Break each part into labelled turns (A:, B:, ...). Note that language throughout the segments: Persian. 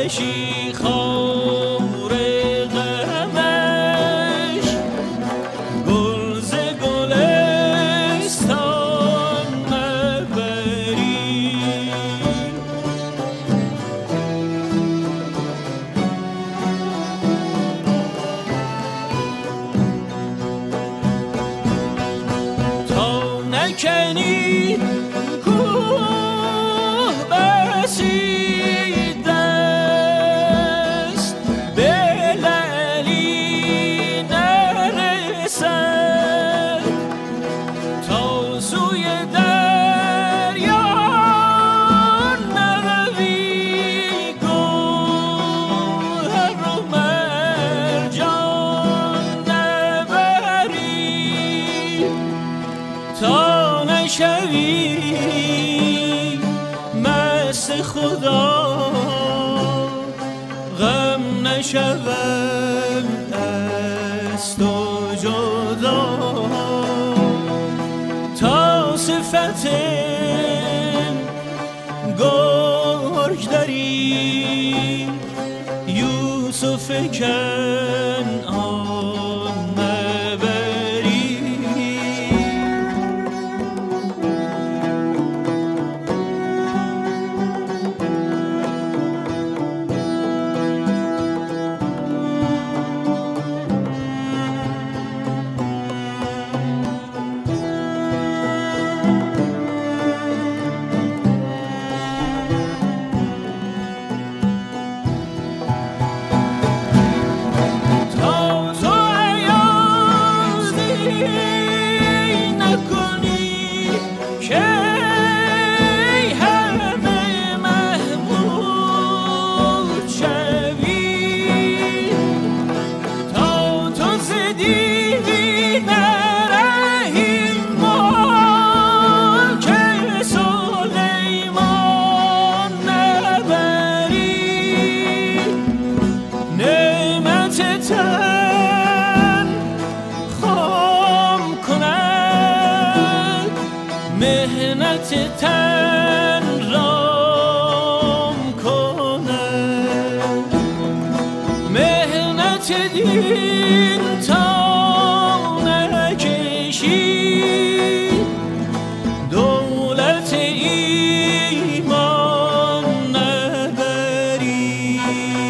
A: کشی خار غمش گل ز گلستان نبری تا نکنی کوه بسیده است به لعلی نرسد تا سوی دریا نروی گوهر و مرجان نبری تا نشوی مست خدا غم نشود از تو جدا تا صفت گرگ داری یوسف کنعان نبری تا تو عیازی نکنی که همه محمود شوی تا تو ز دیوی نرهی ملک سلیمان نبری نعمت تن خام کند مهنت تن رام کند مهنت دین تا نکشی دولت ایمان نبری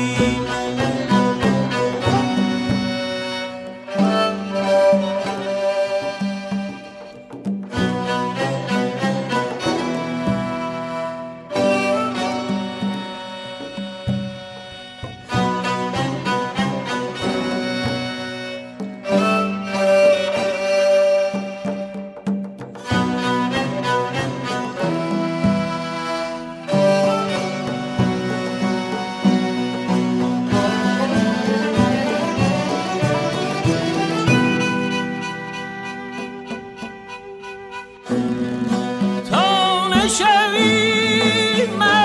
A: تا نشوی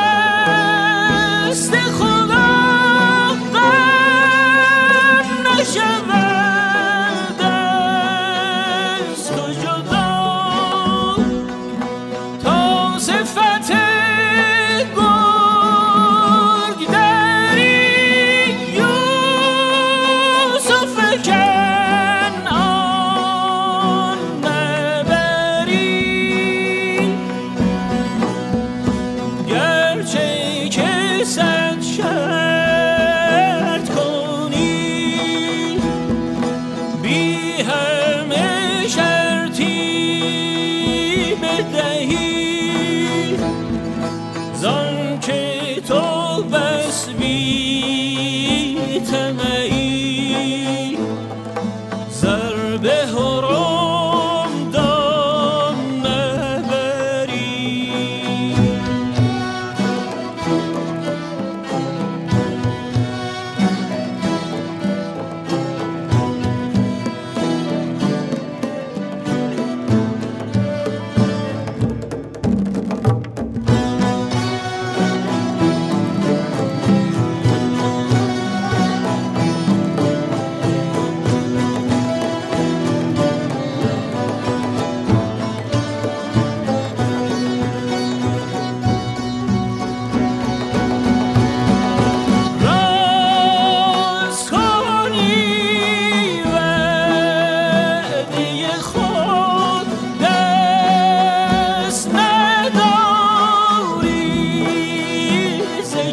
A: مست خدا غم نشود از تو جدا تا صفت گرگ داری یوسف کنعان نبری گرچه که صد شرط کنی بی همه شرطی بدهی زان که تو بس بی طمعی ضرب حرم دام نبری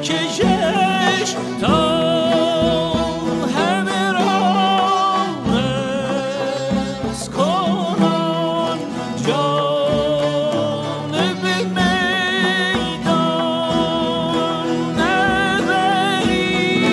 A: کشش تا همه را رس کنان جانب میدان نبری.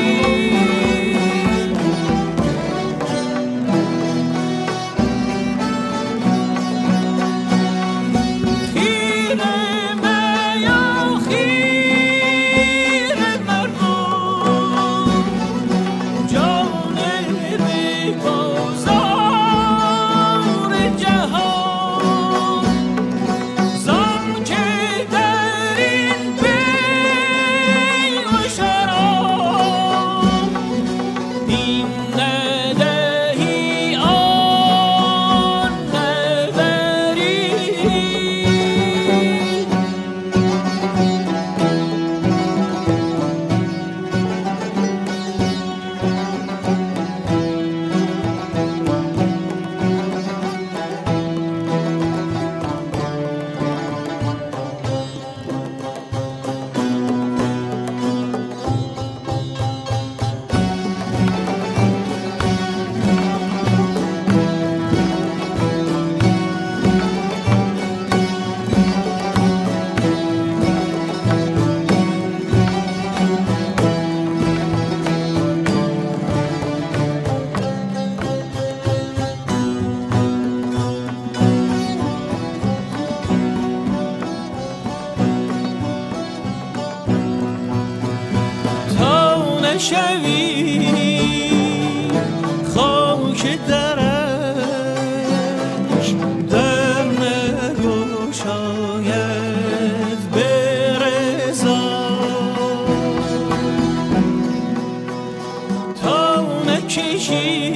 A: شوی خاک درش در نگشاید به رضا، تا نکشی